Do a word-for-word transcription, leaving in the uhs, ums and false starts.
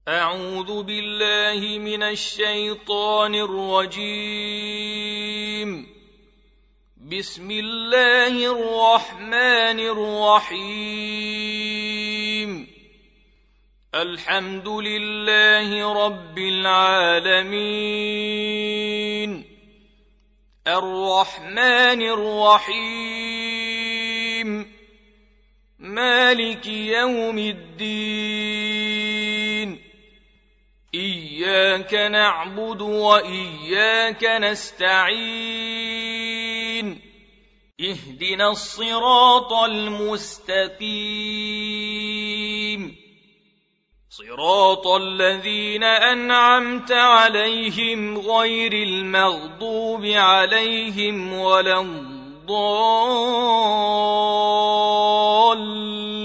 أعوذ بالله من الشيطان الرجيم. بسم الله الرحمن الرحيم. الحمد لله رب العالمين، الرحمن الرحيم، مالك يوم الدين. إياك نعبد وإياك نستعين. اهدنا الصراط المستقيم، صراط الذين أنعمت عليهم غير المغضوب عليهم ولا الضالين.